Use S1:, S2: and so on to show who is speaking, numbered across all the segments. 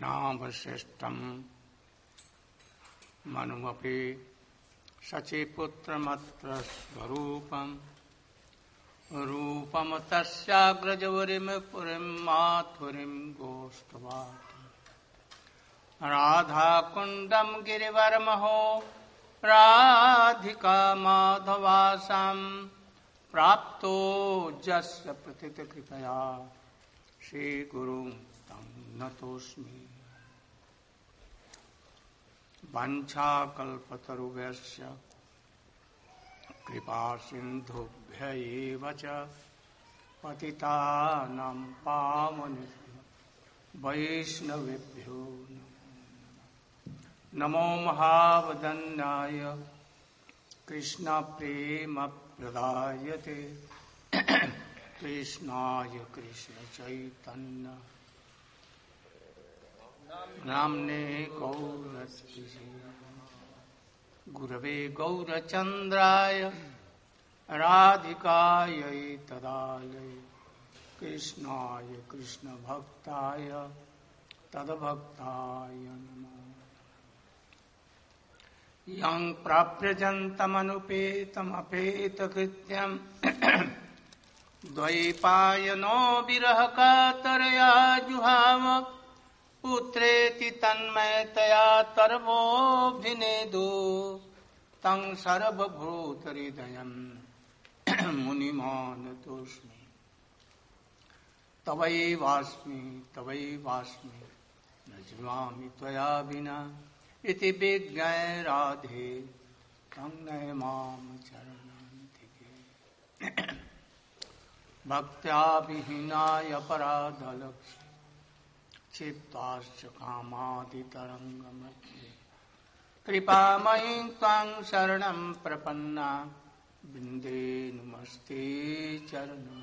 S1: नामश्रेष्ठं मनुमपि शचीपुत्रमत्र स्वरूपं रूपं तस्याग्रजवरिं पुरीं माथुरीं गोष्ठवाटिं राधाकुण्डं गिरिवरमहो राधिका माधवासां प्राप्तो जस्य प्रतितकृपया श्रीगुरुं तं नतोऽस्मि। वंशाकल्पतरुभ्यश्च कृपासिन्धुभ्य एव च पतितानां पावनेभ्यो वैष्णवेभ्यो नमो महावदन्याय कृष्णप्रेमप्रदायते कृष्णाय कृष्णचैतन्य नाम्ने गौरस्य गुरवे गौरचन्द्राय राधिकायै तदालये कृष्णाय कृष्णभक्ताय तद्भक्ताय नमः। यं प्राप्यजन्तमनुपेतमपेतकृत्यं द्वैपायनो विरहकातरया जुहाव पुत्रेति तन्मयतया तर्वोऽभिनेदो तं सर्वभूतहृदयं मुनिमानतोऽस्मि। तवैवास्मि न जीवामि त्वया विना इति विज्ञाय राधे तं नय मां चरणान्तिके। भक्त्या विहीनाय अपराधलक्ष्य क्षिप्ताश्च कामादितरङ्गमध्ये कृपामयीं त्वां शरणं प्रपन्ना वृन्दे नमस्ते चरणा।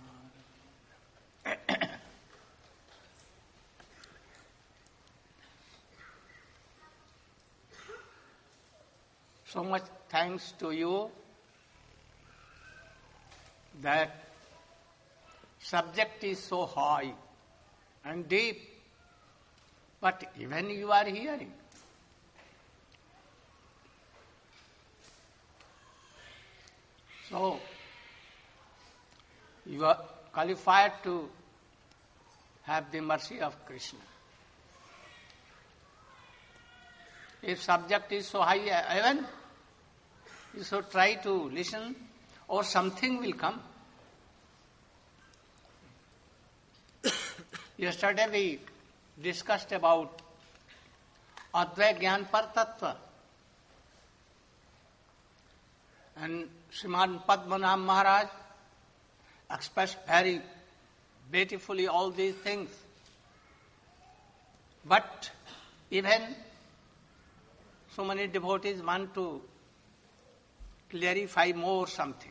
S1: So much thanks to you that subject is so high and deep, but even you are hearing. So you are qualified to have the mercy of Krishna. If subject is so high, even you should try to listen, or something will come. Yesterday we discussed about Advait Gyan Par Tattva, and Srimad Padmanabh Maharaj expressed very beautifully all these things. But even so many devotees want to clarify more something.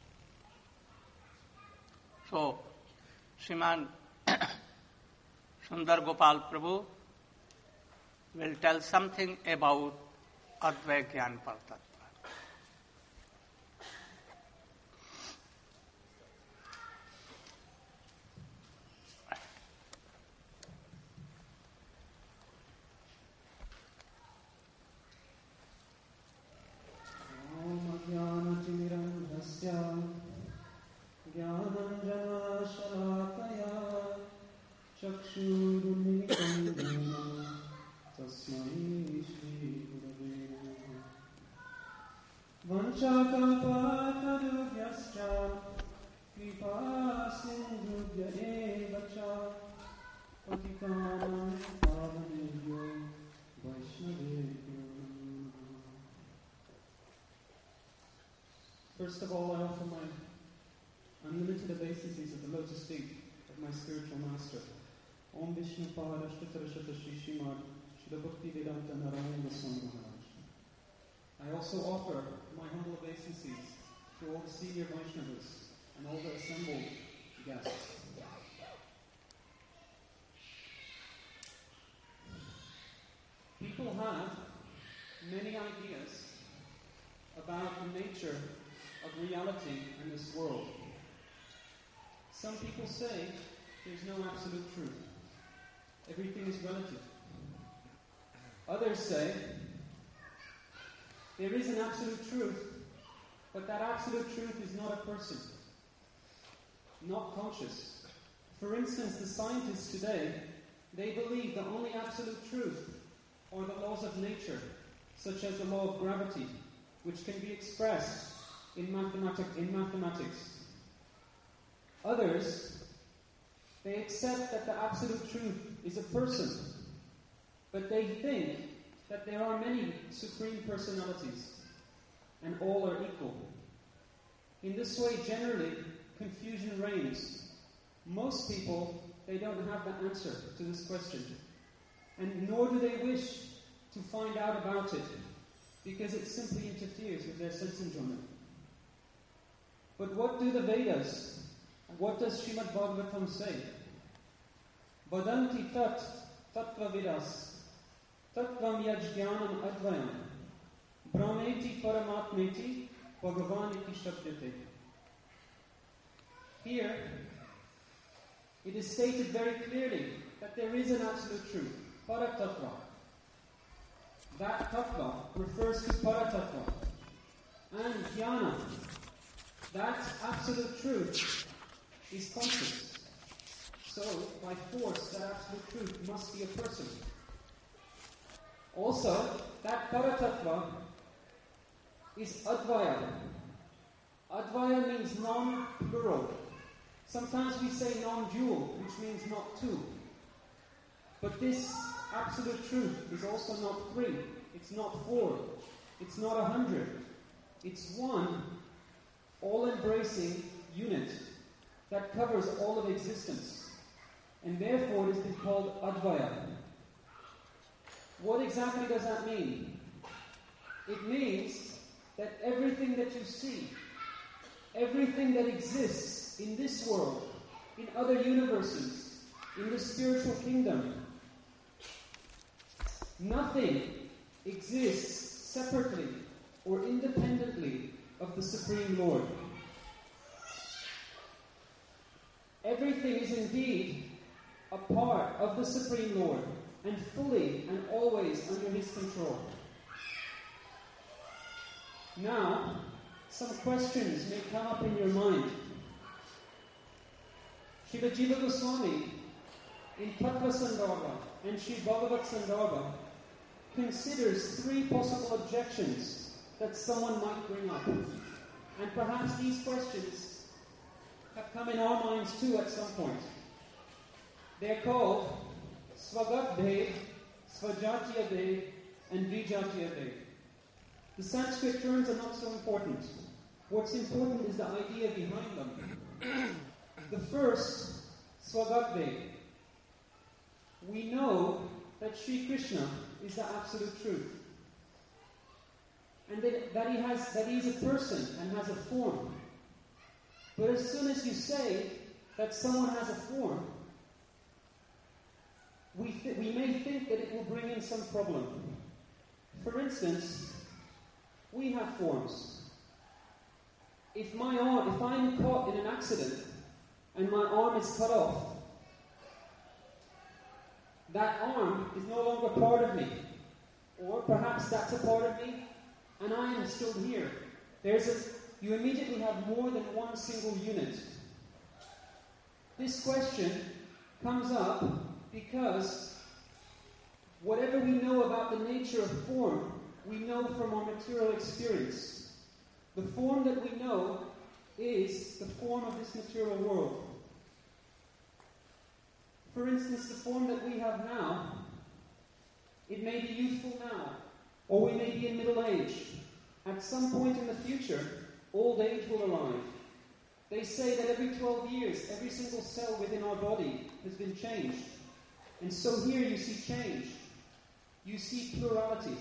S1: So, Sriman Sundar Gopal Prabhu will tell something about Advait Gyan Par Tattva.
S2: First of all, I offer my unlimited obeisances at the lotus feet of my spiritual master, Om Vishnu Pada Ashtatarashata Shri Srimad Srila Bhaktivedanta Narayana Goswami Maharaj. I also offer my humble obeisances to all the senior Vaishnavas and all the assembled guests. People have many ideas about the nature of reality in this world. Some people say there's no absolute truth. Everything is relative. Others say there is an absolute truth, but that absolute truth is not a person, not conscious. For instance, the scientists today, they believe the only absolute truth are the laws of nature, such as the law of gravity, which can be expressed in mathematics. Others, they accept that the absolute truth is a person, but they think that there are many supreme personalities, and all are equal. In this way, generally, confusion reigns. Most people, they don't have the answer to this question, and nor do they wish to find out about it, because it simply interferes with their sense enjoyment. But what do the Vedas, what does Srimad Bhagavatam say? Vadanti tat tattva vidas, tattvam yajnanam advayam, brahmeti paramatmeti, bhagavaniti shabdyate. Here, it is stated very clearly that there is an absolute truth, paratattva. That tattva refers to paratattva. And jnana, that absolute truth, is conscious. So, by force, that absolute truth must be a person. Also, that paratattva is advaya. Advaya means non-plural. Sometimes we say non-dual, which means not two. But this absolute truth is also not three. It's not four. It's not 100. It's one, all-embracing unit that covers all of existence. And therefore it has been called Advaya. What exactly does that mean? It means that everything that you see, everything that exists in this world, in other universes, in the spiritual kingdom, nothing exists separately or independently of the Supreme Lord. Everything is indeed a part of the Supreme Lord and fully and always under His control. Now, some questions may come up in your mind. Srila Jiva Goswami in Tattva Sandarbha and Sri Bhagavat Sandarbha considers three possible objections that someone might bring up. And perhaps these questions have come in our minds too at some point. They're called Swagat Bhed, Svajatiya Bhed, and Vijatiya Bhed. The Sanskrit terms are not so important. What's important is the idea behind them. The first, Swagat Bhed. We know that Sri Krishna is the absolute truth. And that he is a person and has a form. But as soon as you say that someone has a form, we may think that it will bring in some problem. For instance, we have forms. If I'm caught in an accident and my arm is cut off, that arm is no longer part of me. Or perhaps that's a part of me, and I am still here. You immediately have more than one single unit. This question comes up because whatever we know about the nature of form, we know from our material experience. The form that we know is the form of this material world. For instance, the form that we have now, it may be youthful now, or we may be in middle age. At some point in the future, old age will arrive. They say that every 12 years, every single cell within our body has been changed. And so here you see change. You see plurality.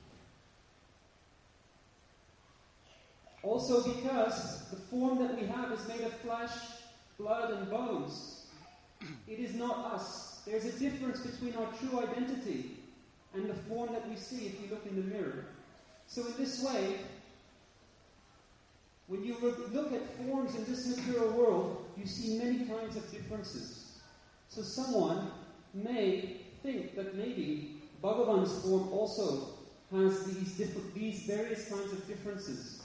S2: Also because the form that we have is made of flesh, blood, and bones. It is not us. There's a difference between our true identity and the form that we see if we look in the mirror. So in this way, when you look at forms in this material world, you see many kinds of differences. So someone may think that maybe Bhagavan's form also has these various kinds of differences.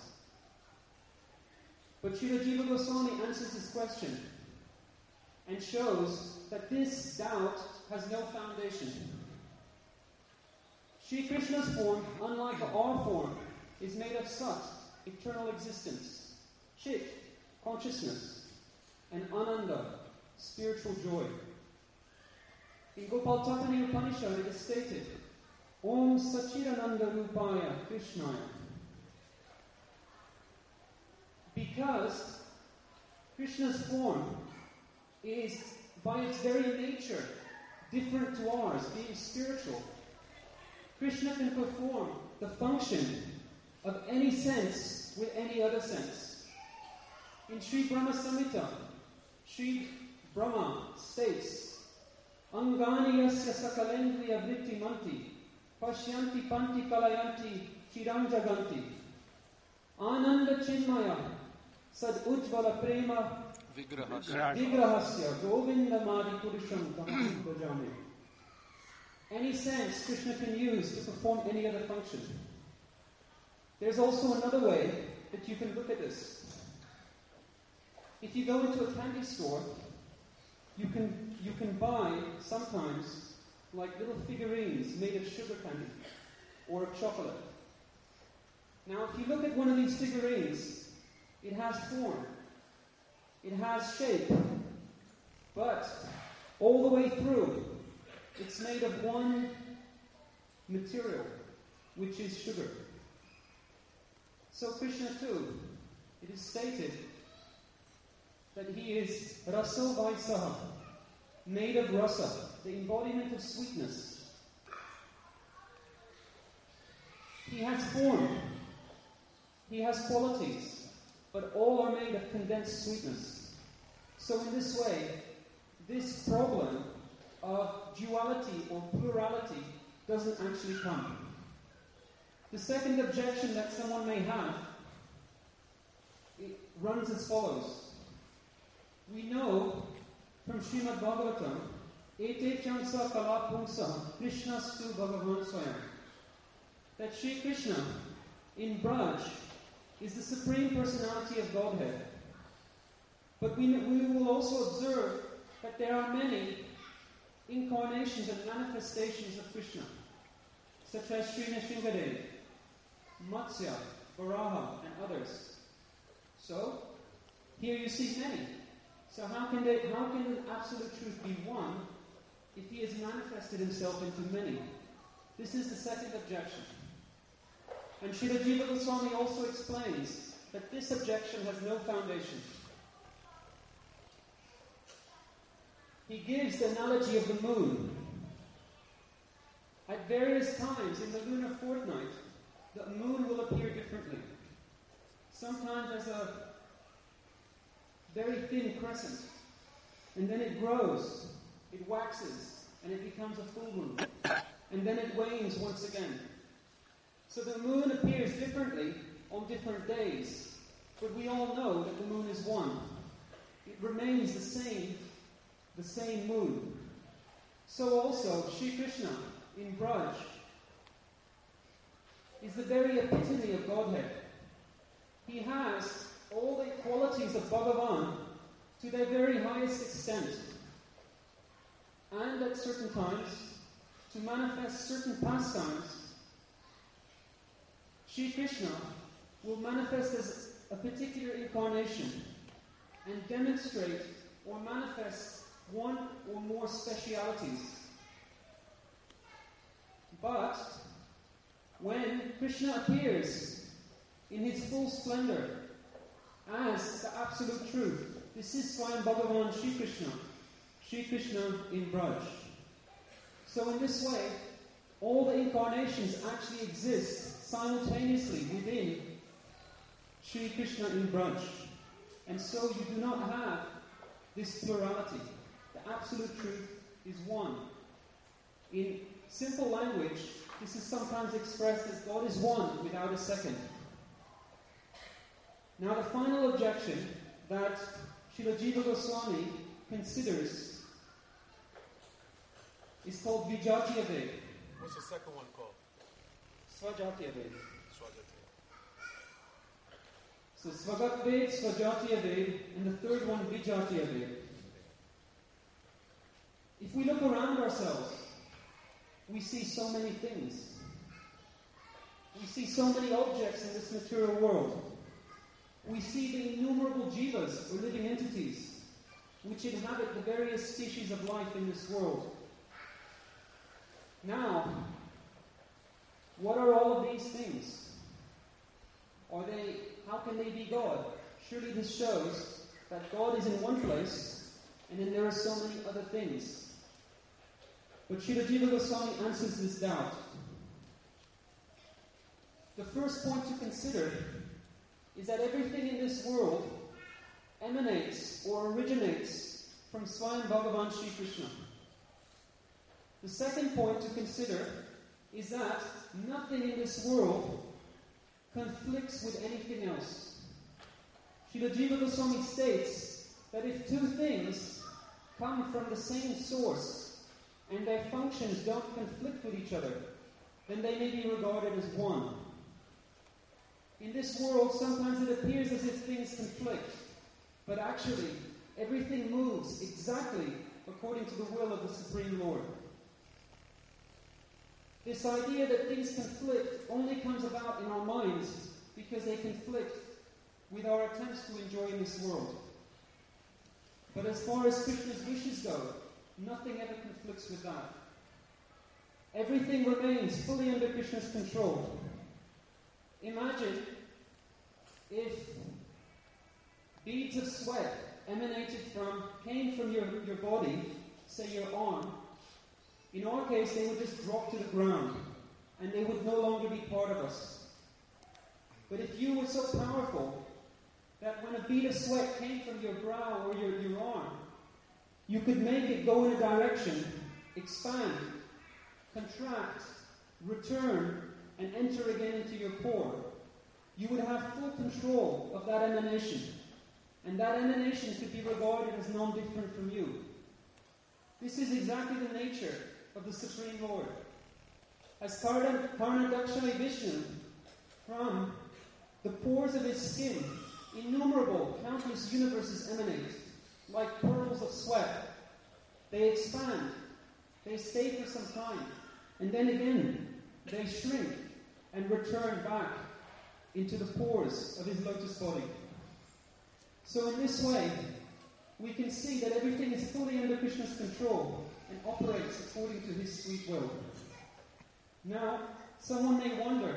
S2: But Srila Jiva Goswami answers this question and shows that this doubt has no foundation. Sri Krishna's form, unlike our form, is made of Sat, eternal existence, Chit, consciousness, and Ananda, spiritual joy. In Gopal Tatani Upanishad it is stated, Om Sachidananda Rupaya Krishnaya. Because Krishna's form is, by its very nature, different to ours, being spiritual. Krishna can perform the function of any sense with any other sense. In Sri Brahma Samhita, Sri Brahma states, Angani yasya sakalendriya vritti manti, pashyanti panti kalayanti chiranjaganti, ananda chinmaya, sad ujvala prema vigrahasya govinda madi purusham tamam bhajame. Any sense Krishna can use to perform any other function. There's also another way that you can look at this. If you go into a candy store, you can buy sometimes like little figurines made of sugar candy or of chocolate. Now, if you look at one of these figurines, it has form, it has shape, but all the way through, it's made of one material, which is sugar. So Krishna too, it is stated that he is Raso Vaisaha, made of rasa, the embodiment of sweetness. He has form, he has qualities, but all are made of condensed sweetness. So in this way, this problem of duality or plurality doesn't actually come. The second objection that someone may have, it runs as follows. We know from Srimad Bhagavatam, Ete Chansa Kala Pungsa Krishnastu Bhagavan Swayam, that Sri Krishna in Braj is the Supreme Personality of Godhead. But we will also observe that there are many incarnations and manifestations of Krishna, such as Sri Nrsimhadev, Matsya, Varaha, and others. So, here you see many. So how can the absolute truth be one if he has manifested himself into many? This is the second objection. And Srila Jiva Goswami also explains that this objection has no foundation. He gives the analogy of the moon. At various times in the lunar fortnight, the moon will appear differently. Sometimes as a very thin crescent, and then it grows, it waxes, and it becomes a full moon, and then it wanes once again. So the moon appears differently on different days, but we all know that the moon is one. It remains the same moon. So also, Sri Krishna in Braj is the very epitome of Godhead. He has all the qualities of Bhagavan to their very highest extent. And at certain times, to manifest certain pastimes, Sri Krishna will manifest as a particular incarnation and demonstrate or manifest one or more specialities. But when Krishna appears in his full splendor as the absolute truth, this is Swayam Bhagavan Sri Krishna in Braj. So in this way, all the incarnations actually exist simultaneously within Sri Krishna in Braj. And so you do not have this plurality. The absolute truth is one. In simple language, this is sometimes expressed as God is one without a second. Now the final objection that Srila Jiva Goswami considers is called Vijatiyaved.
S3: What's the second one called?
S2: Svajatiya Ved.
S3: Swajatiya.
S2: So Swagat Ved, Svajatiya Ved, and the third one, Vijatiya Ved. If we look around ourselves, we see so many things. We see so many objects in this material world. We see the innumerable jivas, or living entities, which inhabit the various species of life in this world. Now, what are all of these things? How can they be God? Surely this shows that God is in one place, and then there are so many other things. But Srila Jiva Goswami answers this doubt. The first point to consider is that everything in this world emanates or originates from Swayam Bhagavan Sri Krishna. The second point to consider is that nothing in this world conflicts with anything else. Srila Jiva Goswami states that if two things come from the same source and their functions don't conflict with each other, then they may be regarded as one. In this world, sometimes it appears as if things conflict, but actually, everything moves exactly according to the will of the Supreme Lord. This idea that things conflict only comes about in our minds because they conflict with our attempts to enjoy in this world. But as far as Krishna's wishes go, nothing ever conflicts with that. Everything remains fully under Krishna's control. Imagine if beads of sweat came from your body, say your arm. In our case, they would just drop to the ground, and they would no longer be part of us. But if you were so powerful that when a bead of sweat came from your brow or your arm, you could make it go in a direction, expand, contract, return, and enter again into your pore, you would have full control of that emanation. And that emanation could be regarded as non-different from you. This is exactly the nature of the Supreme Lord. As Karnadakshai Vishnu, from the pores of his skin, innumerable, countless universes emanate, like pearls of sweat. They expand, they stay for some time, and then again, they shrink and return back into the pores of his lotus body. So in this way, we can see that everything is fully under Krishna's control and operates according to his sweet will. Now, someone may wonder,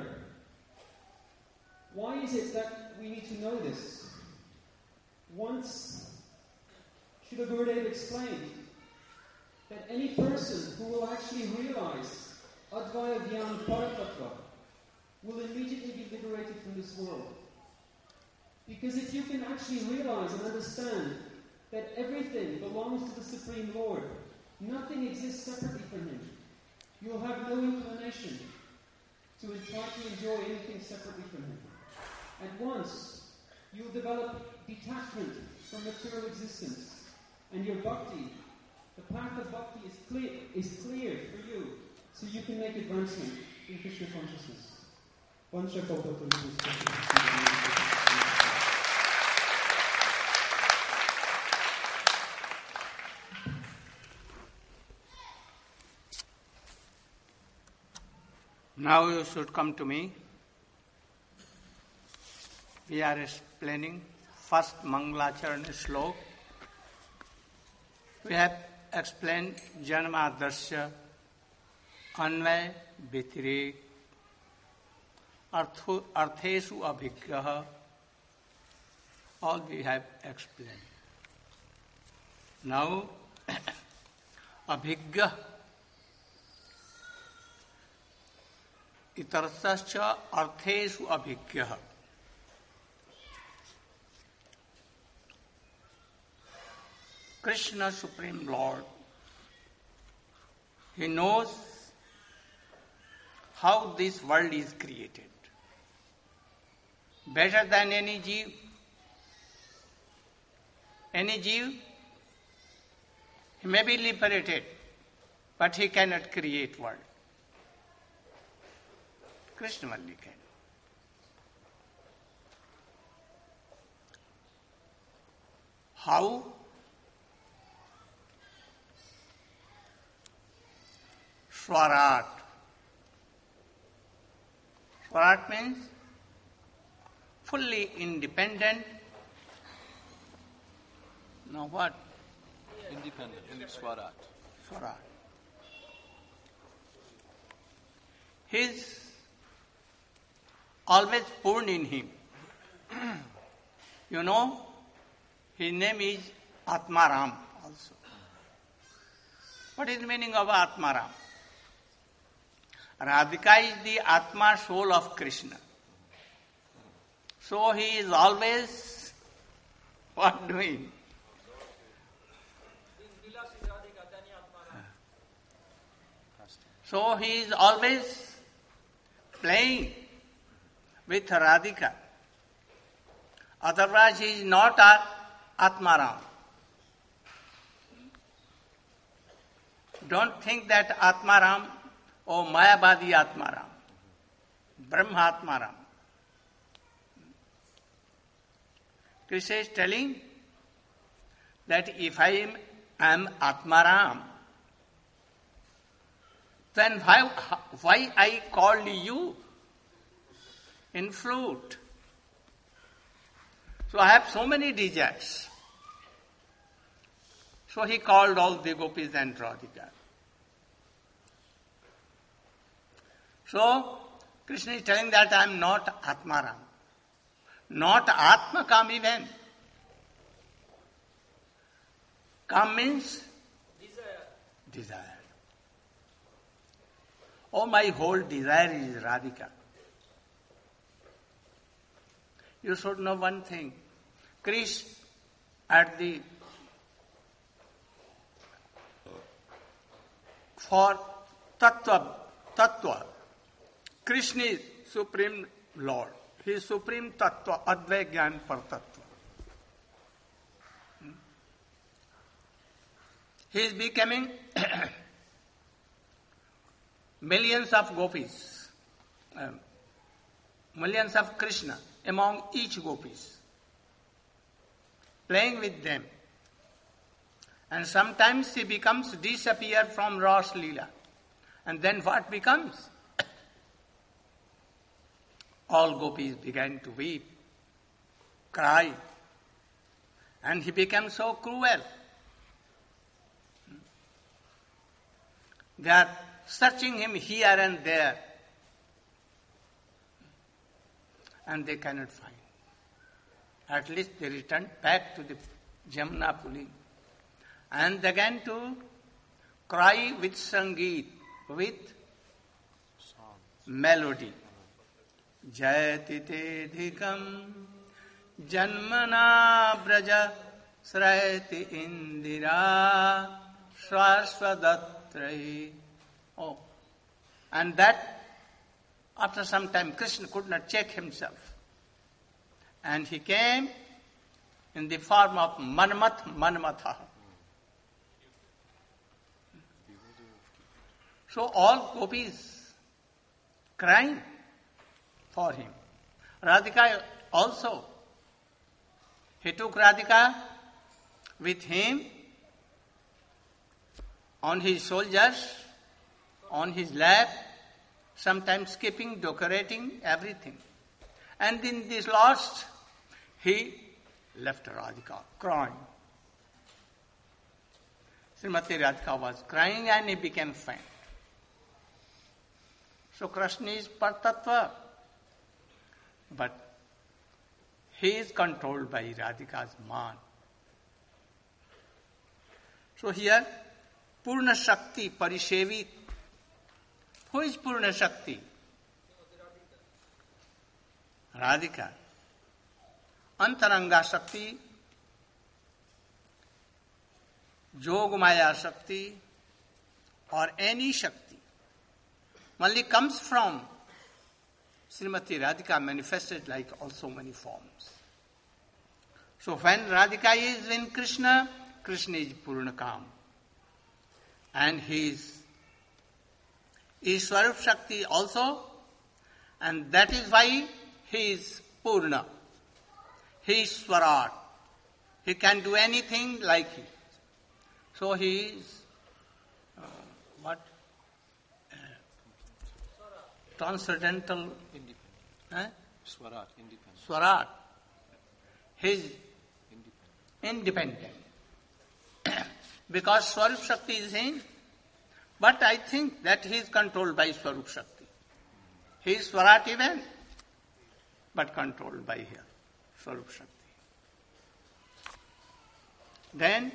S2: why is it that we need to know this? Once, Srila Gurudev explained that any person who will actually realize Advaya Dhyan Paratattva will immediately be liberated from this world. Because if you can actually realize and understand that everything belongs to the Supreme Lord, nothing exists separately from him, you'll have no inclination to try to enjoy anything separately from him. At once, you'll develop detachment from material existence, and your bhakti, the path of bhakti is clear for you, so you can make advancement in Krishna consciousness.
S1: Now you should come to me. We are explaining first Mangalacharana Shlok. We have explained Janma Darsya, Anvay Vitirik, Artheshu Abhigraha. All we have explained. Now, Abhigraha Itarascha Artheshu Abhigraha. Krishna, Supreme Lord, He knows how this world is created. Better than any jeev. Any jeev, he may be liberated, but he cannot create world. Krishna only can. How? Swarat. Swarat means fully independent. Now what?
S3: Independent. Swarat.
S1: Swarat. He's always poured in him. You know, his name is Atmaram also. What is the meaning of Atmaram? Radhika is the Atma soul of Krishna. So he is always what doing? So he is always playing with Radhika. Otherwise he is not Atmaram. Don't think that Atmaram or Mayavadi Atmaram, Brahma Atmaram. Krishna is telling that if I am Atmaram, then why I called you in flute? So I have so many desires. So he called all the gopis and Radhika. So Krishna is telling that I am not Atmaram. Not Atma Kam even. Kam means desire. Oh, my whole desire is Radhika. You should know one thing. Krishna for Tattva, Krishna is Supreme Lord. He is Supreme Tattva, Advait Gyan Par Tattva. He is becoming millions of gopis, millions of Krishna among each gopis, playing with them. And sometimes he becomes disappear from Ras Leela. And then what becomes? All gopis began to weep, cry, and he became so cruel. They are searching him here and there, and they cannot find. At least they returned back to the Jamna Puli and began to cry with Sangeet, with melody. Jayati te dhikam janmana braja srayati indira swasvadatrai. Oh, and that after some time Krishna could not check himself, and he came in the form of Manmatha. So all gopis crying for him. Radhika also. He took Radhika with him on his shoulders, on his lap, sometimes skipping, decorating, everything. And in this last, he left Radhika crying. Srimati Radhika was crying and he became faint. So Krishna is Partattva, but he is controlled by Radhika's man. So here, Purna Shakti Parishevit. Who is Purna Shakti? Radhika. Antaranga Shakti, Yogamaya Shakti, or any Shakti only comes from Srimati Radhika, manifested like also many forms. So when Radhika is in Krishna, Krishna is Purnakam. And he is Swarup Shakti also. And that is why he is Purna. He is Swarat. He can do anything like he. So he is transcendental.
S3: Independent. Swarat, independent.
S1: Swarat. He is independent. Because Swarup Shakti is in. But I think that he is controlled by Swarup Shakti. He is Swarat even, but controlled by here, Swarup Shakti. Then,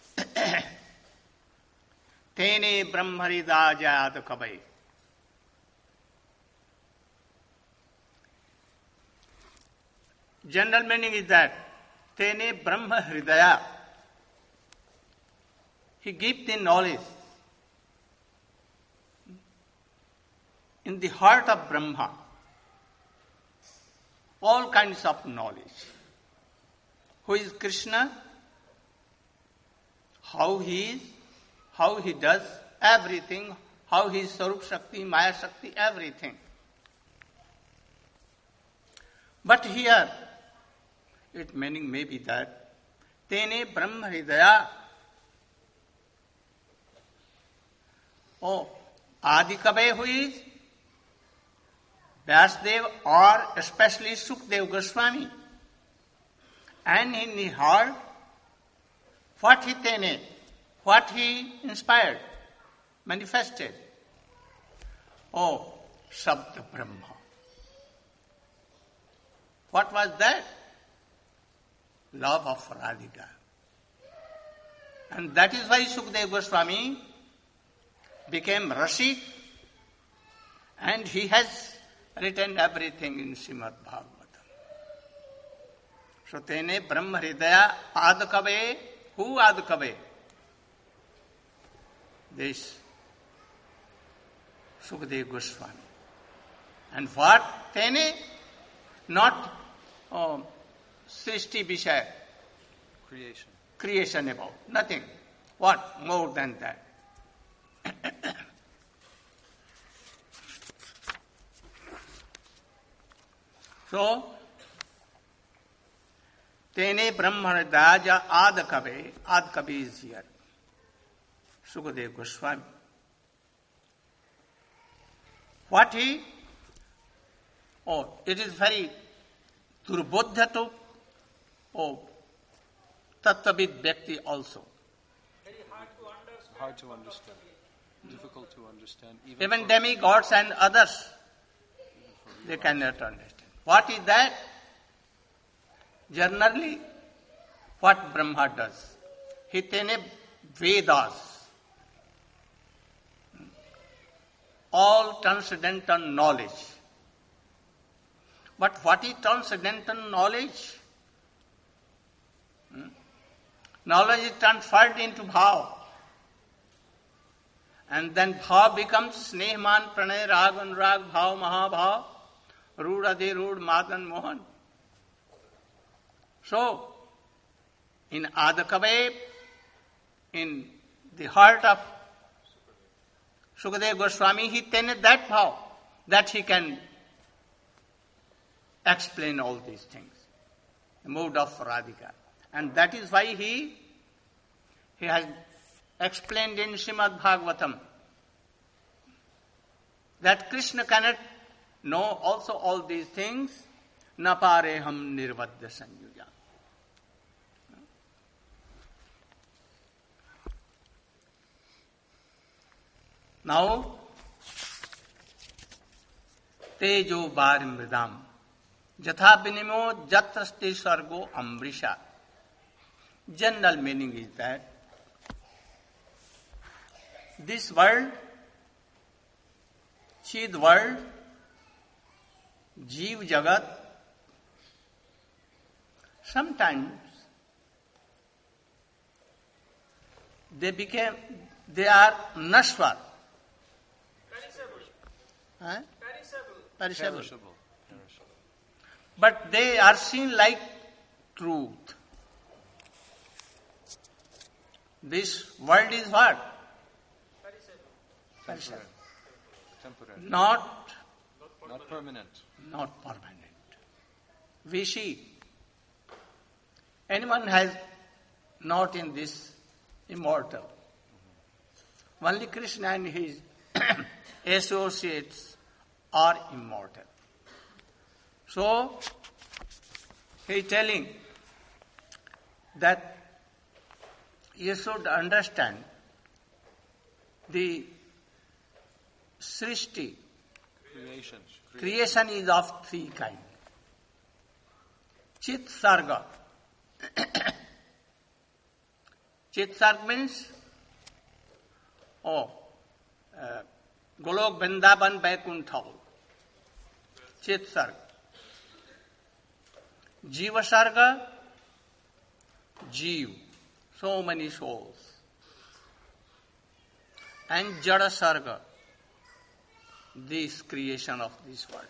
S1: Tene Brahmarida Jayat Kabai. General meaning is that Tene Brahma Hridaya. He gives the knowledge in the heart of Brahma. All kinds of knowledge. Who is Krishna? How he is, how he does everything, how he is Swarup Shakti, Maya Shakti, everything. But here, its meaning may be that Tene Brahma Hridaya. Oh, Adi Kabe who is? Vyasdev or especially Sukdev Goswami. And in the heart, what he tene, what he inspired, manifested. Oh, Sabda Brahma. What was that? Love of Radhika. And that is why Sukdev Goswami became Rasik, and he has written everything in Srimad Bhagavatam. So, Tene Brahma Hridaya Adakabe. Who Adakabe? This Sukdev Goswami. And what? Tene? Not Srishti Vishaya. Creation about. Nothing. What? More than that. So, Tene Brahmaradaja Adakabe. Adakabe is here. Sukadeva Goswami. What he? Oh, it is very Durbodhya oh, Tattvavid Bhakti also.
S3: Very hard to understand. Difficult to understand.
S1: Even demigods and others, they cannot understand. What is that? Generally, what Brahma does? He tene Vedas. All transcendental knowledge. But what is transcendental knowledge? Knowledge is transferred into bhav. And then bhav becomes snehman, pranay, rag, anurag, bhav, mahabhav, rood, adi, rood, madan, mohan. So, in Adakabe, in the heart of Sukadeva Goswami, he tened that bhav, that he can explain all these things. The mode of Radhika. And that is why he has explained in Srimad Bhagavatam that Krishna cannot know also all these things. Na pareham nirvadya sanyuja. Now, tejo bar mridam jatha binimo jatraste sargo amrisha. General meaning is that this world, Chid world, Jeev Jagat, sometimes they are nashwar. Perishable. But they are seen like truth. This world is what? Perishable.
S3: Temporary.
S1: Not
S3: Not permanent.
S1: Not permanent. We see anyone has not in this immortal. Only Krishna and his associates are immortal. So, he is telling that you should understand the Srishti. Creation is of three kinds. Chit Sarga. Chit Sarga means, Golok Vrindavan Vaikuntha. Chit Sarga. Jiva Sarga, Jeev, so many souls. And Jada Sarga, this creation of this world.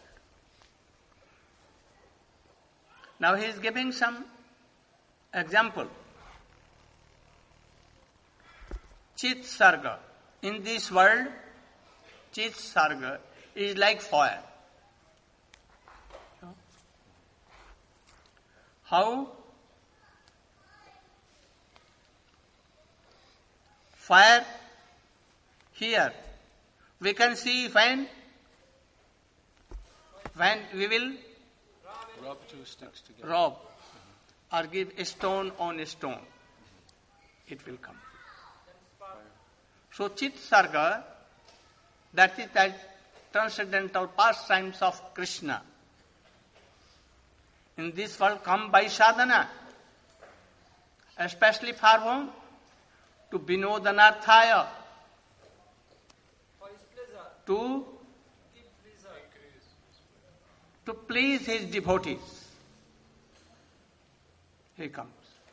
S1: Now he is giving some example. Chit Sarga. In this world, Chit Sarga is like fire. How? Fire here. We can see when we will
S3: rub two sticks together.
S1: Rub or give a stone on a stone. It will come. So Chit Sarga, that is that transcendental pastimes of Krishna. In this world come by sadhana, especially for whom? To Vinodanarthaya, to please his devotees. He comes.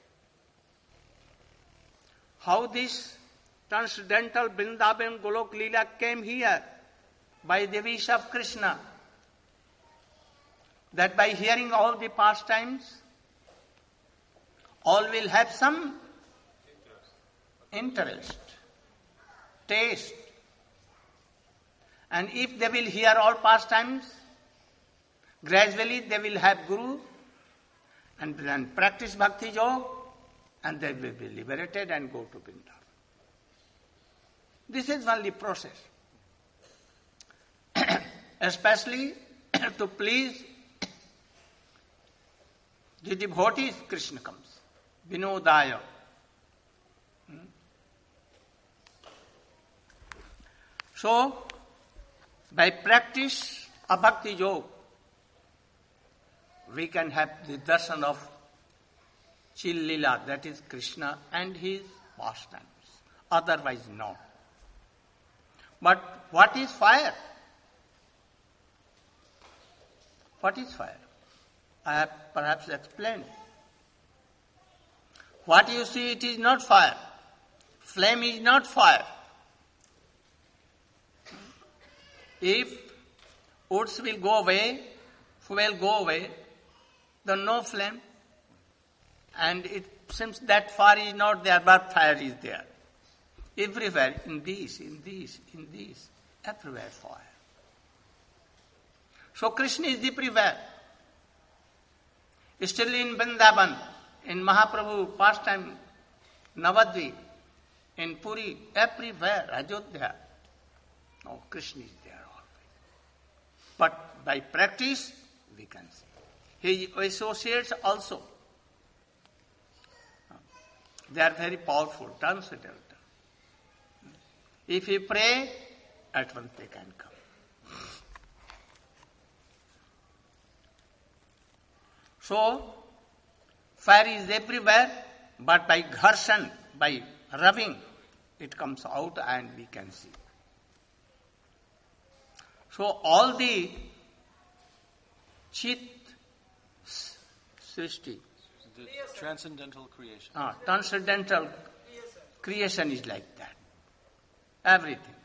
S1: How this transcendental Vrindavan Golok Leela came here? By the wish of Krishna. That by hearing all the pastimes, all will have some interest, taste. And if they will hear all pastimes, gradually they will have Guru and then practice Bhakti Yoga and they will be liberated and go to Vrindavan. This is only process. Especially to please the devotees, Krishna comes. Vinodaya. So, by practice of Bhakti Yoga, we can have the darshan of Chil Leela, that is Krishna and his pastimes. Otherwise not. But what is fire? What is fire? I have perhaps explained. What you see, it is not fire. Flame is not fire. If woods will go away, fuel go away, then no flame. And it seems that fire is not there, but fire is there. Everywhere, in these, everywhere fire. So Krishna is everywhere. Still in Vrindavan, in Mahaprabhu pastime, Navadvip, in Puri, everywhere, Ajodhya. No, Krishna is there always. But by practice, we can see. His associates also. They are very powerful, transcendental. If you pray, at once they can come. So, fire is everywhere, but by gharshan, by rubbing, it comes out and we can see. So, all the chit srishti,
S3: The transcendental creation.
S1: Transcendental creation is like that. Everything.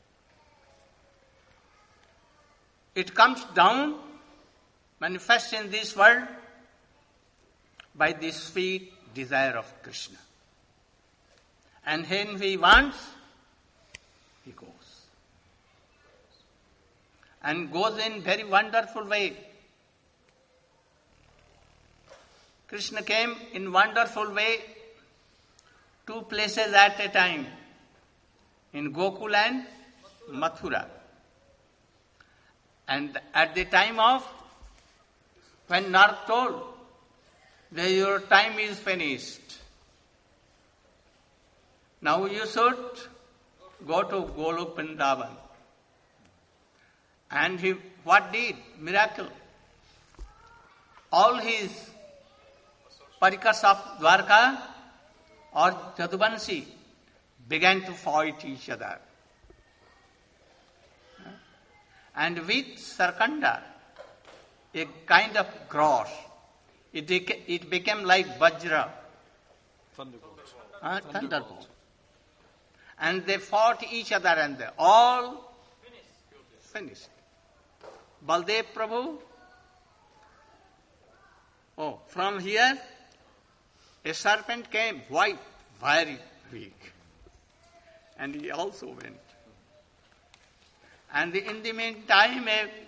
S1: It comes down, manifests in this world by the sweet desire of Krishna. And when he wants, he goes. and goes in very wonderful way. Krishna came in wonderful way, 2 places at a time, in Gokul and Mathura. And at the time of when Narad told that your time is finished, now you should go to Golok Vrindavan. And he what did? Miracle. All his Parikas of Dwarka or Jaduvanshi began to fight each other. And with Sarkanda, a kind of gross, it became like Vajra.
S3: Thunderbolts.
S1: Thunderbolt. And they fought each other and they all finished. Baldev Prabhu, from here, a serpent came, white, very weak. And he also went. And in the meantime,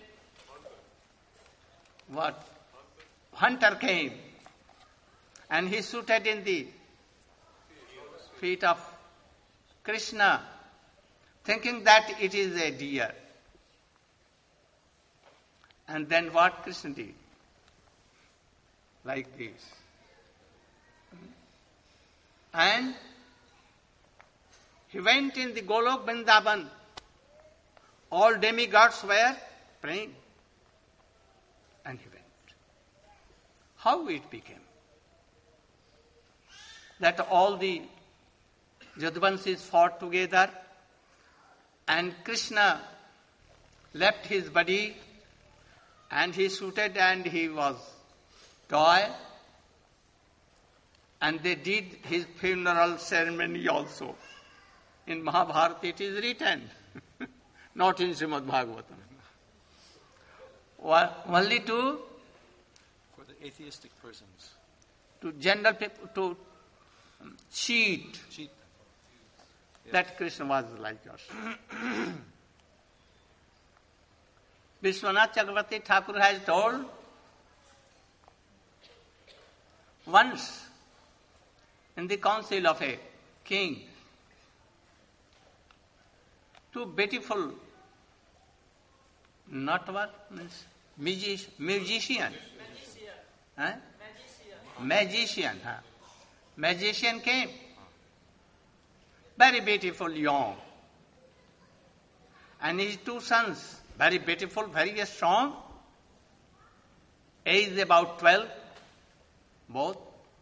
S1: hunter came. And he shooted in the feet of Krishna, thinking that it is a deer. And then what Krishna did? Like this. And he went in the Golok Vrindavan. All demigods were praying. And he went. How it became? That all the Jaduvanshis fought together and Krishna left his body and he shooted and he was died. And they did his funeral ceremony also. In Mahabharata it is written, not in Srimad Bhagavatam. Only to
S3: For the atheistic persons.
S1: To general people, to cheat
S3: Cheat.
S1: that Krishna was like us. Vishwanath Chakravarti Thakur has told, once in the council of a king, 2 beautiful Natvar means musician. Magician. Magician came. Very beautiful, young. And his 2 sons, very beautiful, very strong. Age about 12, both.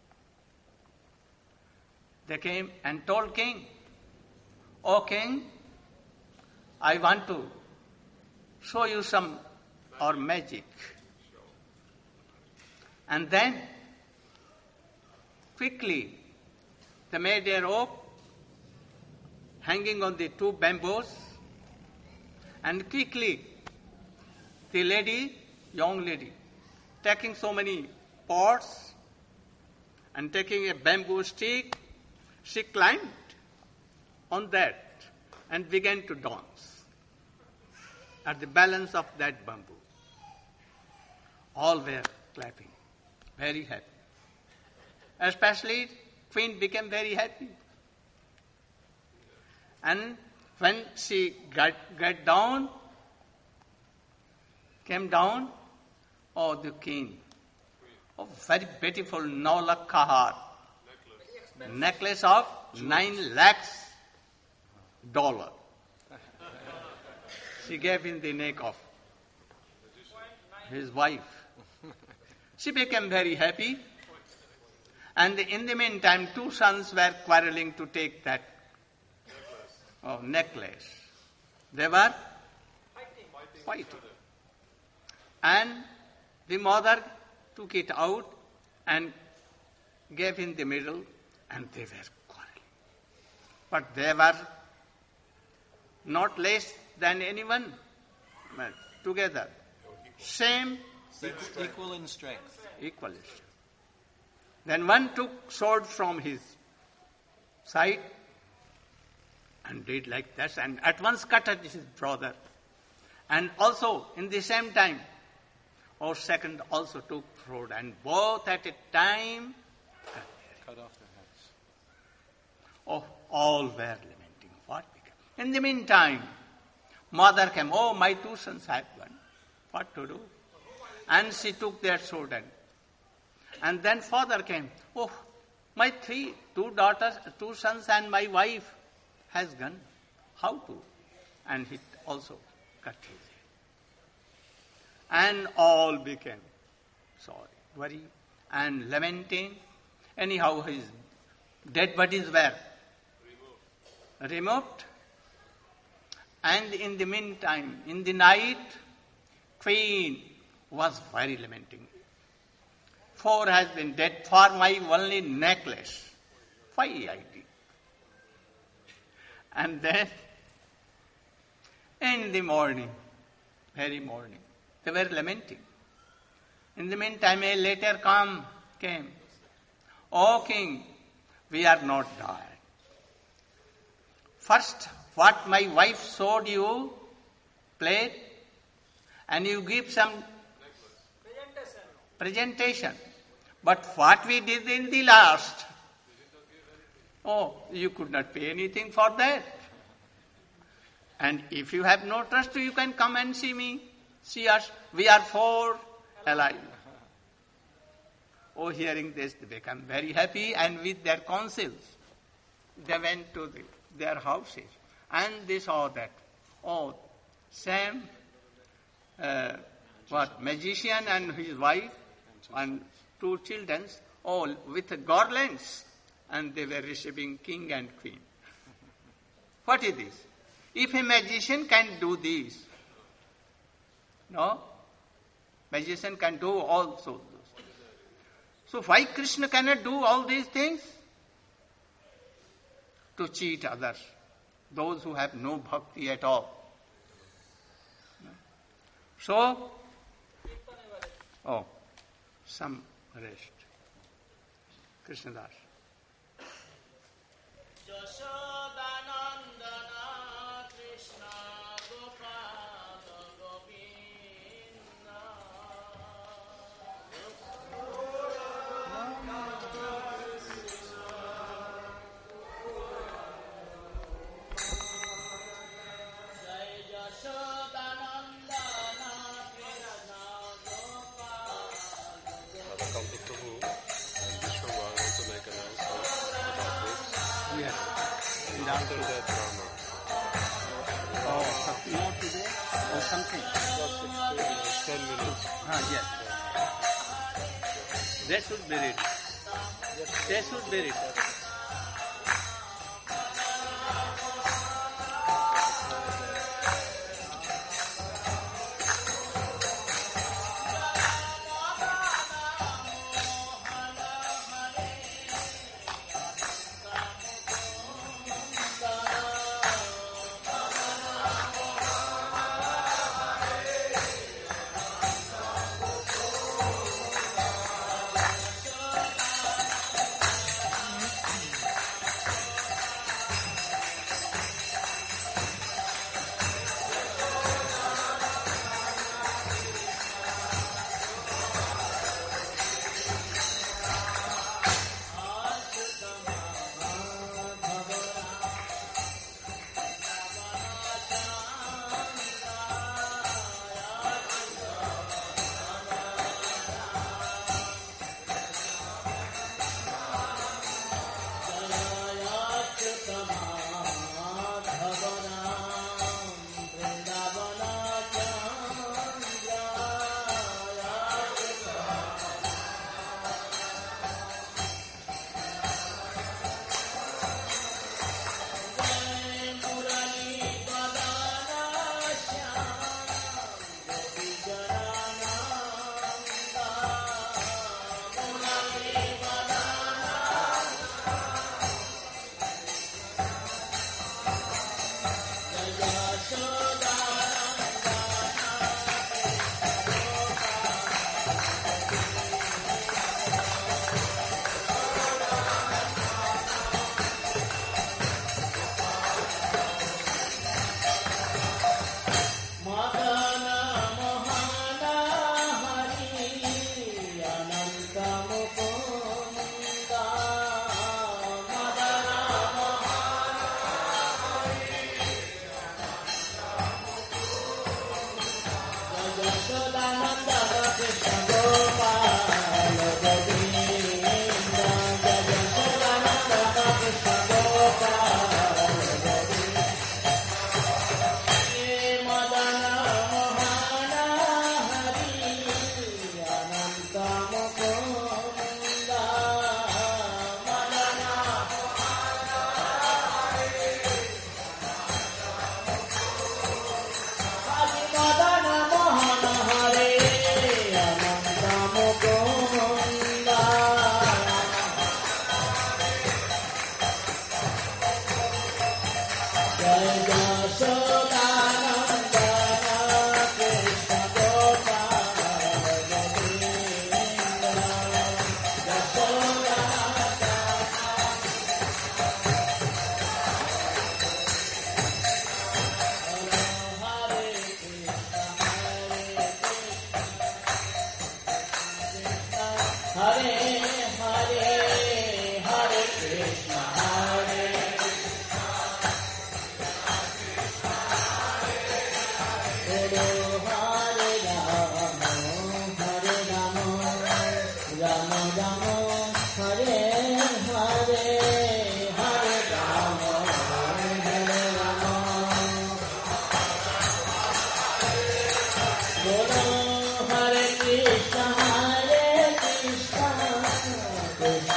S1: They came and told king, "O king, I want to show you some our magic." And then, quickly, they made a rope hanging on the 2 bamboos, and quickly, the lady, young lady, taking so many pots and taking a bamboo stick, she climbed on that and began to dance at the balance of that bamboo. All were clapping, very happy. Especially, queen became very happy. And when she got down, came down, the king, very beautiful Naulakhahar, necklace of $9 lakhs. She gave in the neck of his wife. She became very happy. And in the meantime, 2 sons were quarreling to take that necklace. They were fighting. And the mother took it out and gave in the middle, and they were quarreling. But they were not less than anyone, but together. Same.
S3: Equal in strength.
S1: Equal. Then one took sword from his side and did like that, and at once cut at his brother. And also, in the same time, our second also took sword, and both at a time
S3: Cut off their heads.
S1: oh, all were lamenting. What became? In the meantime, mother came, oh, my two sons have gone. What to do? And she took their sword and then father came, oh, my two daughters, two sons and my wife has gone. How to? And he also cut his head. And all became sorry, worry, and lamenting. Anyhow, his dead bodies were removed. And in the meantime, in the night, Queen was very lamenting. 4 has been dead for my only necklace. Why I did? And then, in the morning, very morning, they were lamenting. In the meantime, a letter came. O king, we are not died. First, what my wife showed you, plate, and you give some presentation. But what we did in the last, oh, you could not pay anything for that. And if you have no trust, you can come and see me, see us. We are 4 alive. Oh, hearing this, they become very happy, and with their councils, they went to their houses, and they saw that, oh, Sam, magician and his wife, and 2 children, all with garlands, and they were receiving king and queen. What is this? If a magician can do this, no? Magician can do also those things. So why Krishna cannot do all these things? To cheat others, those who have no bhakti at all. So, some rest. Krishnadas.
S3: After that drama.
S1: Oh, more today or something?
S3: 10 minutes.
S1: Yes. They should be read. They should be read.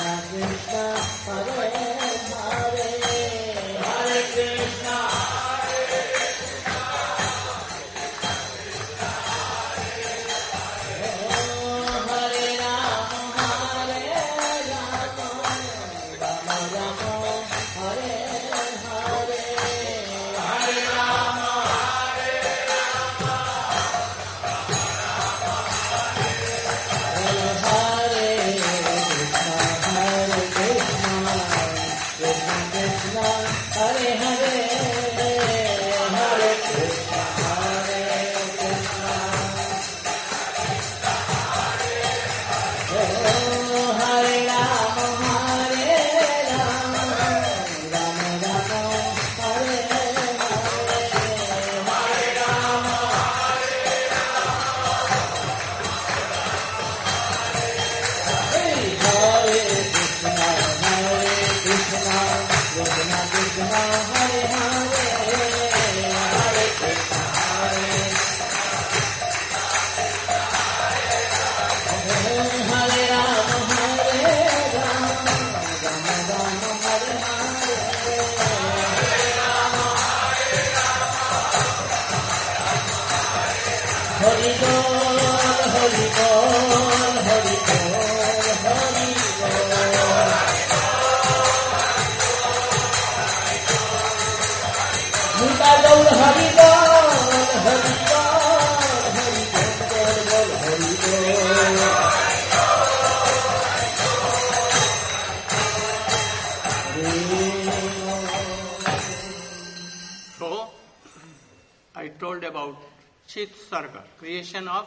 S1: So, I told about Chit Sarga, creation of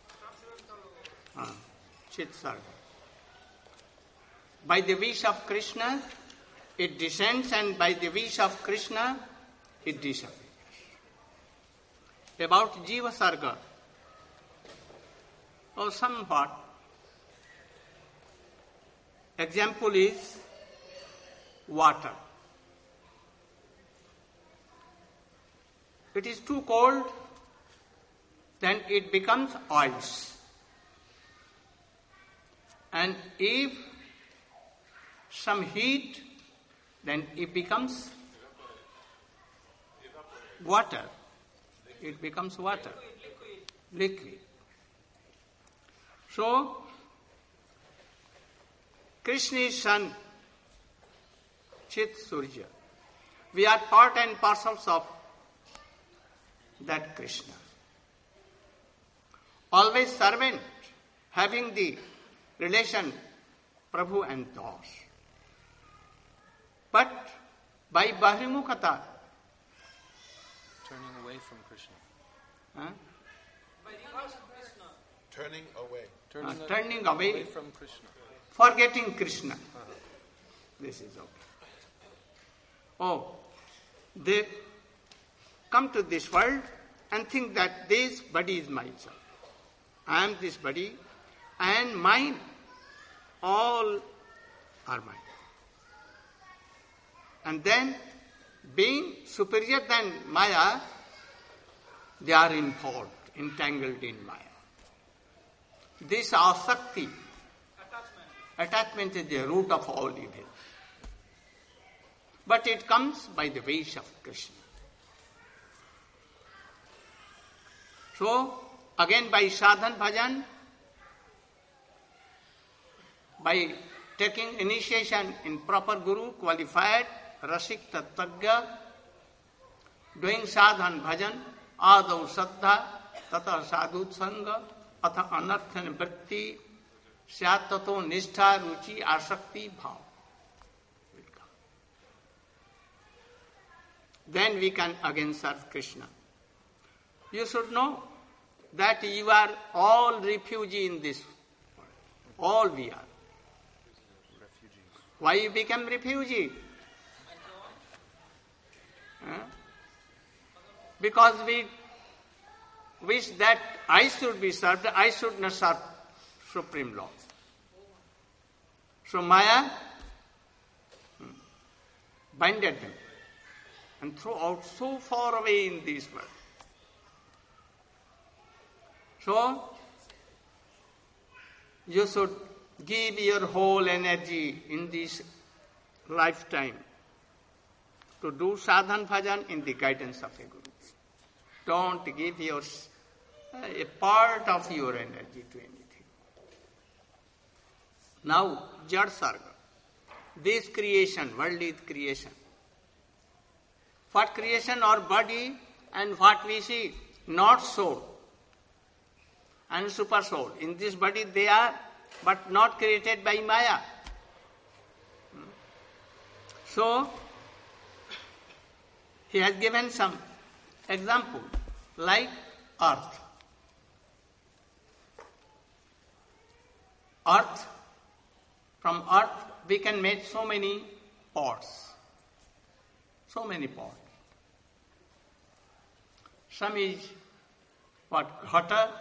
S1: Chit Sarga. By the wish of Krishna, it descends, and by the wish of Krishna, it disappears. About Jiva Sarga, or somewhat, example is water. It is too cold, then it becomes ice. And if some heat, then it becomes water. It becomes water, liquid. So, Krishna is son, Chit Surya. We are part and parcels of that Krishna. Always servant, having the relation Prabhu and Das. But by Bahrimukata,
S3: Turning away from Krishna.
S4: Turning away.
S1: Turning away
S3: From Krishna.
S1: forgetting Krishna. This is okay. Oh, they come to this world and think that this body is myself. I am this body and mine, all are mine. And then, being superior than Maya, they are involved, entangled in Maya. This asakti, attachment is the root of all evil. But it comes by the wish of Krishna. So, again by sadhan bhajan, by taking initiation in proper guru, qualified, rasik tattagya, doing sadhan bhajan, adau saddha, tata sadhu sangha, atha anarthan vritti, syat tato nishtha, ruchi, asakti, bhav. Then we can again serve Krishna. You should know that you are all refugee in this world. All we are. Why you become refugee? Because we wish that I should be served, I should not serve Supreme Lord. So Maya binded them and threw out so far away in this world. So, you should give your whole energy in this lifetime to do sadhan bhajan in the guidance of a guru. Don't give a part of your energy to anything. Now, Jad Sarga. This creation, worldly creation. What creation? Our body and what we see, not soul and super soul. In this body they are, but not created by Maya. So, he has given some example, like earth. From earth we can make so many pots. So many pots. Some is ghata,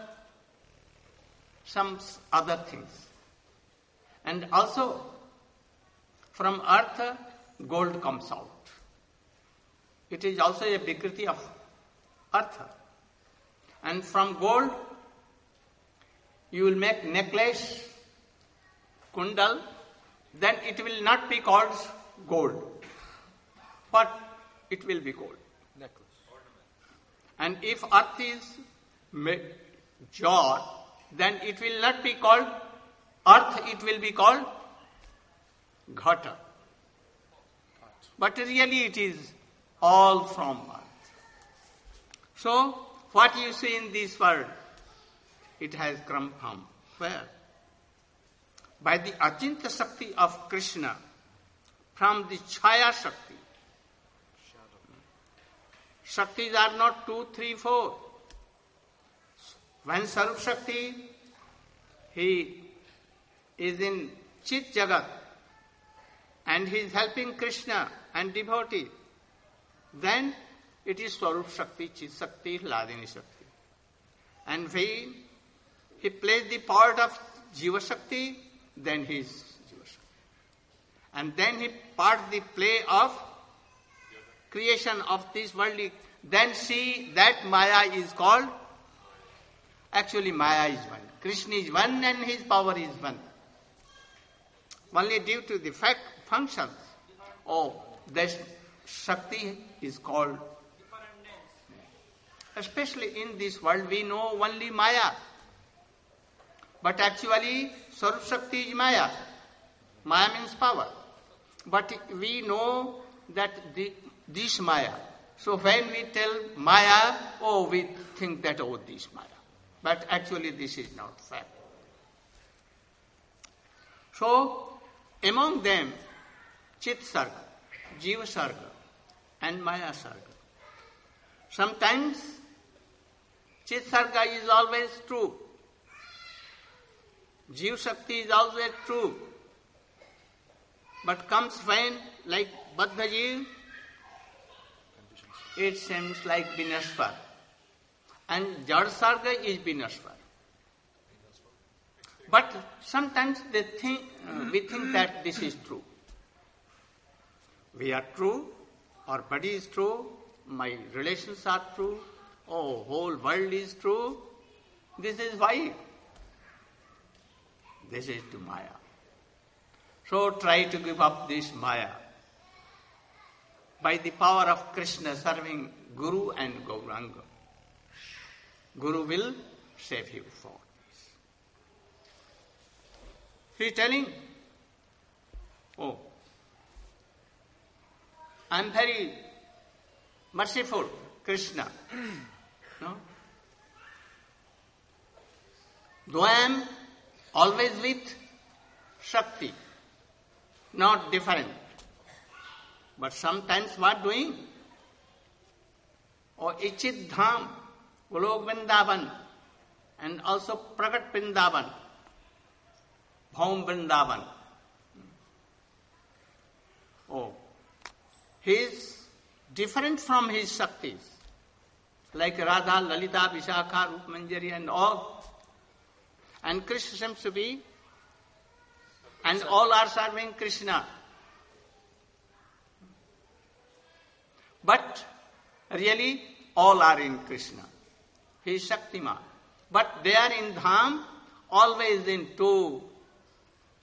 S1: some other things. And also from earth gold comes out. It is also a vikriti of earth. And from gold you will make necklace, kundal, then it will not be called gold. But it will be gold.
S3: Necklace.
S1: And if earth is jar, then it will not be called earth, it will be called ghata. But really it is all from earth. So, what you see in this world, it has come from where? By the Ajinta Shakti of Krishna, from the Chaya Shakti. Shaktis are not 2, 3, 4. When Sarup Shakti, he is in Chit Jagat and he is helping Krishna and devotee, then it is Swarup Shakti, Chit Shakti, Hladini Shakti. And when he plays the part of Jiva Shakti, then he is Jiva Shakti. And then he part the play of creation of this worldly, then see that Maya is called, actually Maya is one. Krishna is one and his power is one. Only due to the functions of this Shakti is called. Especially in this world we know only Maya. But actually Sarup Shakti is Maya. Maya means power. But we know that this Maya. So when we tell Maya, we think that this Maya. But actually this is not fact. So among them, Chit Sarga, Jiva Sarga and Maya Sarga. Sometimes Chit Sarga is always true. Jiva Shakti is always true. But comes when, like Baddha Jiva, it seems like Vinashwar. And Jad Sarga is Vinashwar. But sometimes we think that this is true. We are true, our body is true, my relations are true, whole world is true. This is why. This is to Maya. So try to give up this Maya. By the power of Krishna serving Guru and Gauranga. Guru will save you for this. He is telling, I am very merciful, Krishna. No? Though I am always with Shakti, not different. But sometimes what doing? Ichit Dham, Golok Vrindavan, and also Pragat Vrindavan, Bhaum Vrindavan. He is different from his Shaktis, like Radha, Lalita, Vishakha, Rup Manjari and all. And Krishna seems to be, and all are serving Krishna. But really, all are in Krishna. He is Shaktiman. But they are in Dham, always in two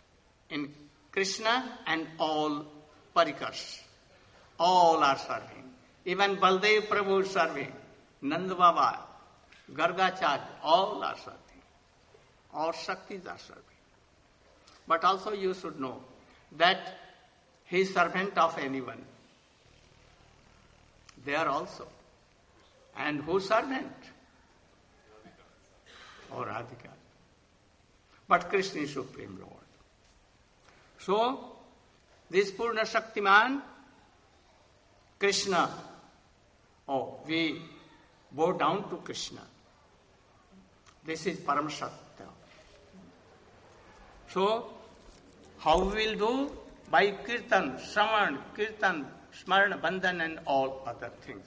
S1: in Krishna and all parikars. All are serving. Even Baldev Prabhu is serving. Nanda Baba, Gargacharya, all are serving. All Shaktis are serving. But also you should know that he is servant of anyone. They are also. And whose servant? Or Radhika. But Krishna is Supreme Lord. So, this Purna Shaktiman, Krishna, we bow down to Krishna. This is Param Satya. So, how we will do? By Kirtan, Shravan, Kirtan, Smarana, Bandhan and all other things.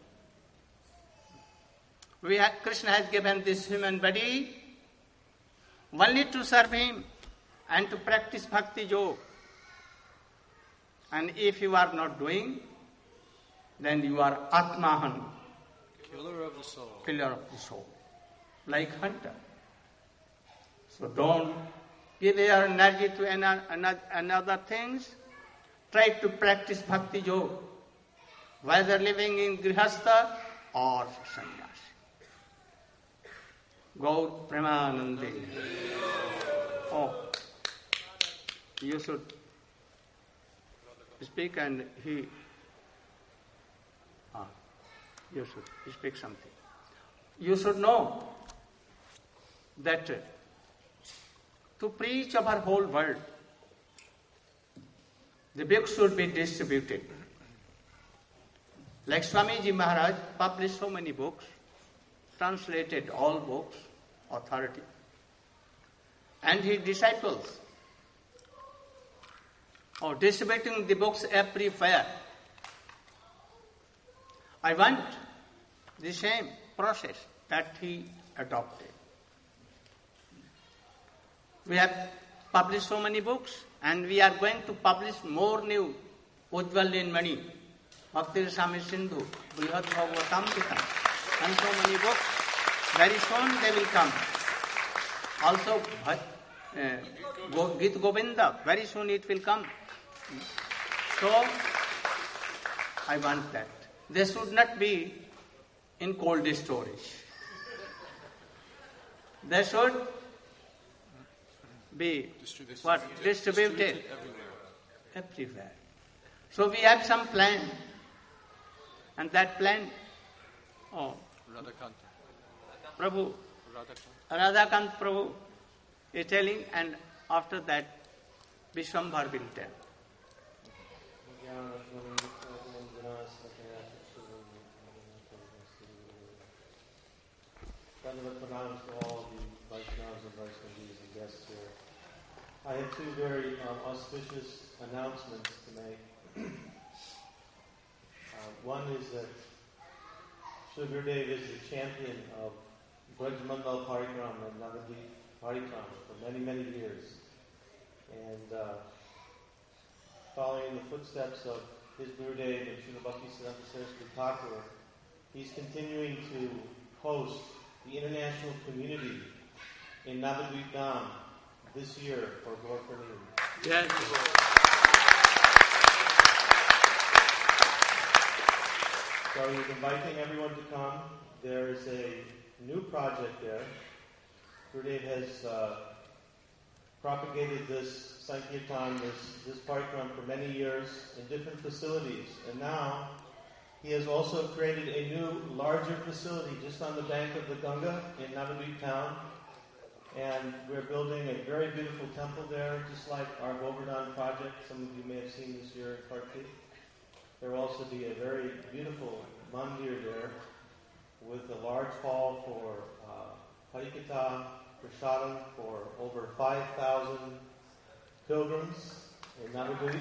S1: Krishna has given this human body only to serve him and to practice bhakti yoga. And if you are not doing, then you are Atmahan.
S3: Killer of the soul.
S1: Killer of the soul. Like hunter. So don't give your energy to another things. Try to practice bhakti yoga. Whether living in grihastha or sannyasi. Gaur Premanande. You should speak and you should speak something. You should know that to preach over whole world, the books should be distributed. Like Swamiji Maharaj published so many books, translated all books, authority. And his disciples distributing the books everywhere. I want the same process that he adopted. We have published so many books and we are going to publish more new Ujjwal Mani, Bhakti Rasamrita Sindhu, Brihad Bhagavatamrita, and so many books. Very soon they will come. Also, Gita Govinda, very soon it will come. So, I want that. They should not be in cold storage. They should be distributed everywhere. So we have some plan. And that plan, Prabhu, Radhakant Prabhu is telling, and after that, Vishwambhar will tell.
S5: Pranams to all the Vaishnavas and Vaishnavis and guests here. I have two very auspicious announcements to make. One is that Srila Gurudev is the champion of Braj Mandal Parikram and Navadvip Parikram for many, many years. And following the footsteps of his Gurudev and Srila Bhaktisiddhanta Saraswati Thakur, he's continuing to host the international community in Navadvip Dham this year for Gaur Purnima.
S1: Yes.
S5: So he's inviting everyone to come. There is a new project there. Gurudev has propagated this Sankirtan, this parikram for many years in different facilities. And now he has also created a new, larger facility just on the bank of the Ganga in Navadvip town. And we're building a very beautiful temple there, just like our Govardhan project. Some of you may have seen this year in Kartik. There will also be a very beautiful mandir there with a large hall for Harikatha, Prasadam for over 5,000 pilgrims in Navadvip.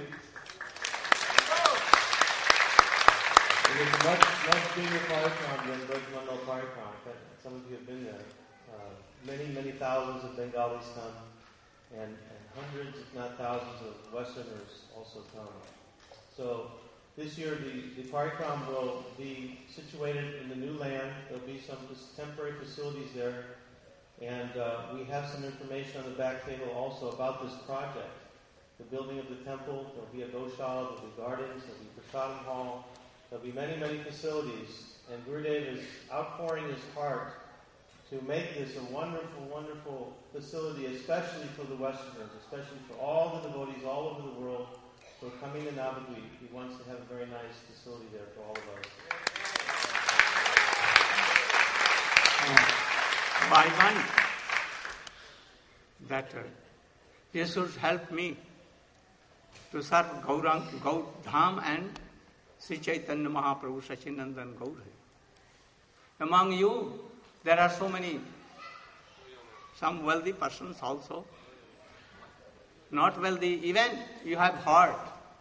S5: It is a much bigger parikram than Braj Mandal Parikram. Some of you have been there. Many, many thousands of Bengalis come, and hundreds, if not thousands, of Westerners also come. So this year the parikram will be situated in the new land. There will be some temporary facilities there, and we have some information on the back table also about this project. the building of the temple. There'll be a goshala, there'll be gardens, there'll be prasadam hall. There'll be many, many facilities. And Gurudev is outpouring his heart to make this a wonderful, wonderful facility, especially for the Westerners, especially for all the devotees all over the world who are coming to Navadvip. He wants to have a very nice facility there for all of us.
S1: I want that he should help me to serve Gaudham and Sri Chaitanya Mahaprabhu Sachinandan Gaur. Among you, there are so many, some wealthy persons also. Not wealthy, even you have heart.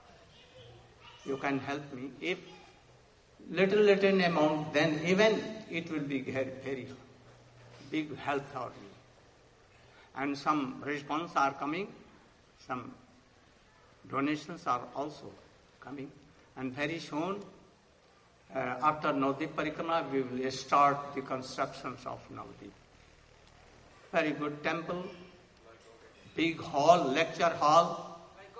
S1: You can help me. If little amount, then even it will be very big help for me. And some response are coming, some donations are also coming. And very soon, after Navadvip Parikrama, we will start the constructions of Navadvip. Very good temple, big hall, lecture hall,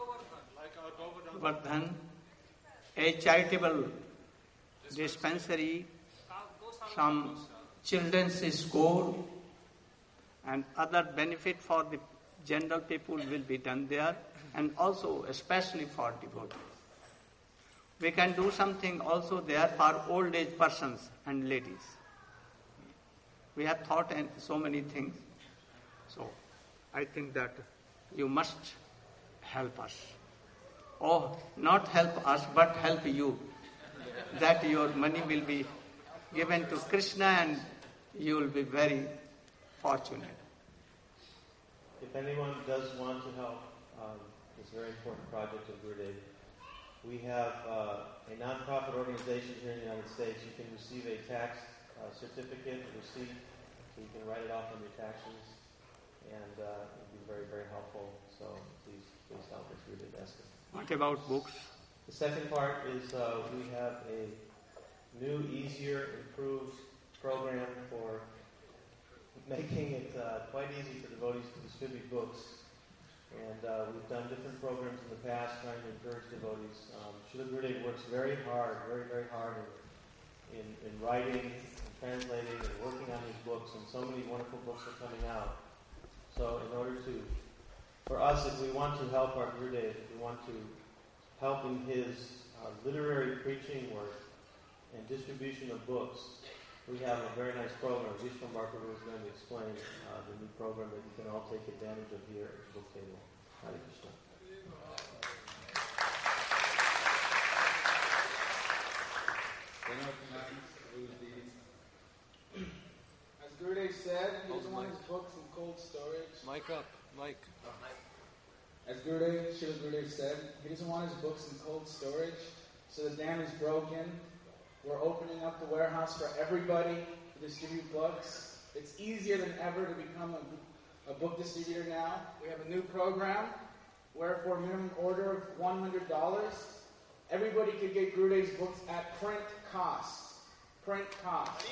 S1: Govardhan, a charitable dispensary, some children's school, and other benefit for the general people will be done there, and also especially for devotees. We can do something also there for old age persons and ladies. We have thought and so many things. So I think that you must help us. Oh, not help us, but help you. That your money will be given to Krishna and you will be very fortunate.
S5: If anyone does want to help this very important project of Gurudev, we have a non-profit organization here in the United States. You can receive a tax certificate, a receipt, so you can write it off on your taxes, and it will be very, very helpful. So please help us, Gurudev Eskin.
S1: What about books?
S5: The second part is we have a new, easier, improved program for making it quite easy for devotees to distribute books. And we've done different programs in the past trying to encourage devotees. Srila Gurudev works very hard, very, very hard in writing, and translating, and working on these books. And so many wonderful books are coming out. So in order for us, if we want to help our Gurudev, if we want to help in his literary preaching work and distribution of books, we have a very nice program. Vishnu Prabhu is going to explain the new program that you can all take advantage of here at the book table. Hare Krishna.
S6: As Gurudev said, he doesn't want his books in cold storage.
S3: Mic up, mic.
S6: As Srila Gurudev said, he doesn't want his books in cold storage, so the dam is broken. We're opening up the warehouse for everybody to distribute books. It's easier than ever to become a book distributor now. We have a new program where for a minimum order of $100, everybody could get Gurudev's books at print cost. Print cost.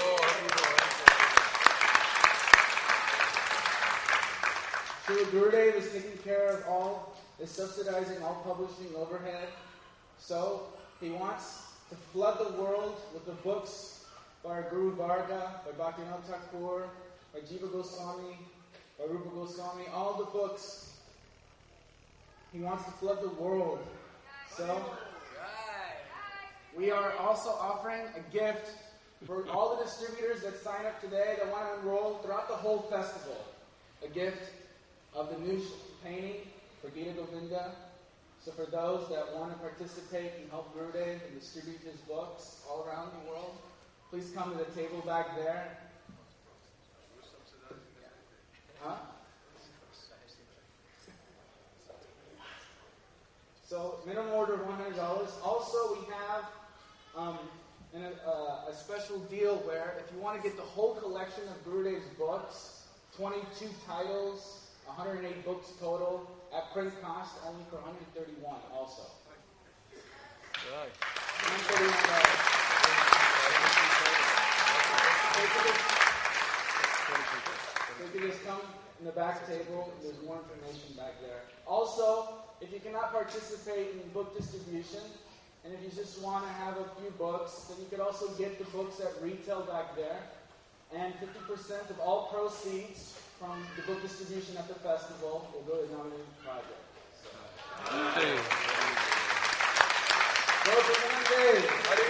S6: Srila Gurudev is taking care of is subsidizing all publishing overhead. So he wants to flood the world with the books by Guru Varga, by Bhaktivinoda Thakur, by Jiva Goswami, by Rupa Goswami, all the books. He wants to flood the world. So, we are also offering a gift for all the distributors that sign up today that want to enroll throughout the whole festival. A gift of the new painting for Gita Govinda. So for those that want to participate and help Gurudev and distribute his books all around the world, please come to the table back there. So minimum order of $100. Also, we have a special deal where if you want to get the whole collection of Gurudev's books, 22 titles, 108 books total, at print cost only for $131 also.
S3: Right.
S6: $131. So you can just come in the back table. There's more information back there. Also, if you cannot participate in book distribution, and if you just want to have a few books, then you could also get the books at retail back there. And 50% of all proceeds from the book distribution at the festival will go to the Nominating Project. So. Go to Monday!